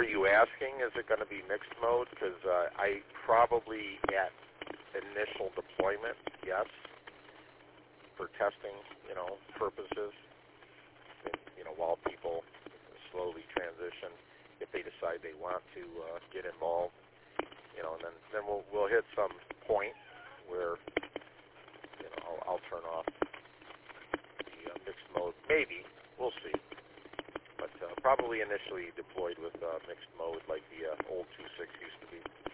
you asking, is it going to be mixed mode? Because I probably, at initial deployment, yes, for testing, purposes, while people slowly transition, if they decide they want to get involved, and then we'll hit some point where, I'll turn off the mixed mode. Maybe. We'll see. But probably initially deployed with mixed mode like the old 2.6 used to be.